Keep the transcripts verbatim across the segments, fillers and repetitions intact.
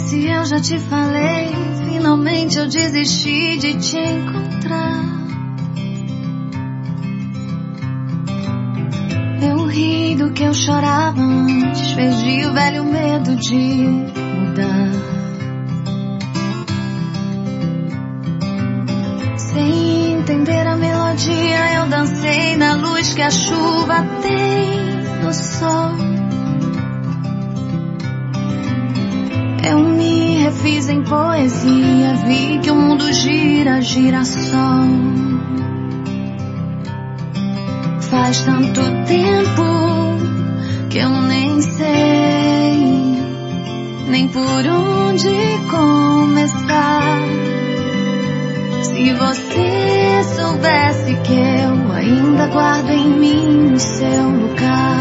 Se eu já te falei, finalmente eu desisti de te encontrar. Eu ri do que eu chorava antes, perdi o velho medo de mudar. Sem entender a melodia, eu dancei na luz que a chuva tem no sol. Eu me refiz em poesia, vi que o mundo gira, gira só. Faz tanto tempo que eu nem sei nem por onde começar. Se você soubesse que eu ainda guardo em mim o seu lugar.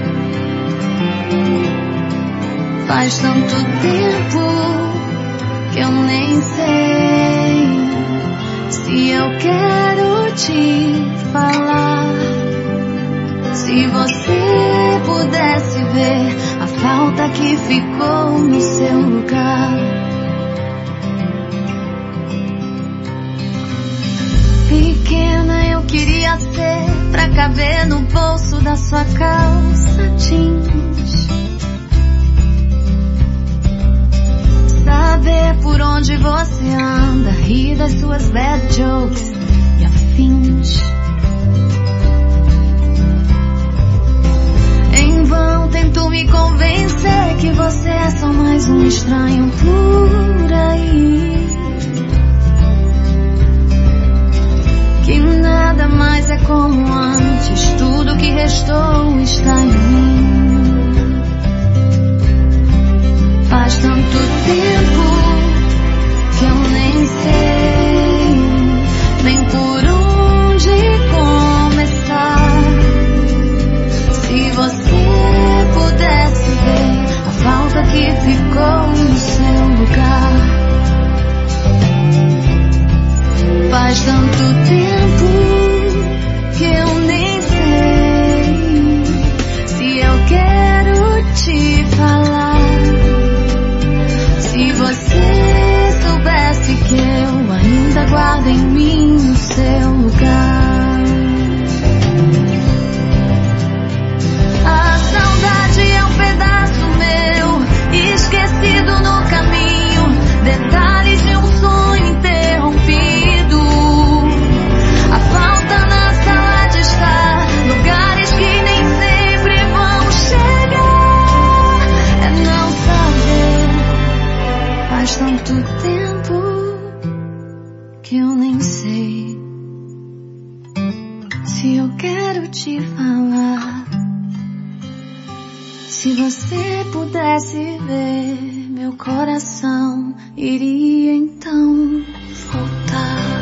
Faz tanto tempo que eu nem sei se eu quero te falar. Se você pudesse ver a falta que ficou no seu lugar. Pequena eu queria ser pra caber no bolso da sua calça jeans. Saber por onde você anda, rir das suas bad jokes e afins. Em vão tento me convencer que você é só mais um estranho por aí. Que nada mais é como antes, tudo que restou está em mim. Faz tanto tempo que eu nem sei nem por onde começar. Se você pudesse ver a falta que ficou no seu lugar. Faz tanto tempo que eu nem sei se eu quero te falar. Se você soubesse que eu ainda guardo em mim o seu lugar. A saudade é um pedaço meu, esquecido no caminho, detalhes de um sonho interrompido. A falta na sala de estar, lugares que nem sempre vão chegar. É não saber. Faz tanto tempo que eu nem sei se eu quero te falar. Se você pudesse ver, meu coração iria então voltar.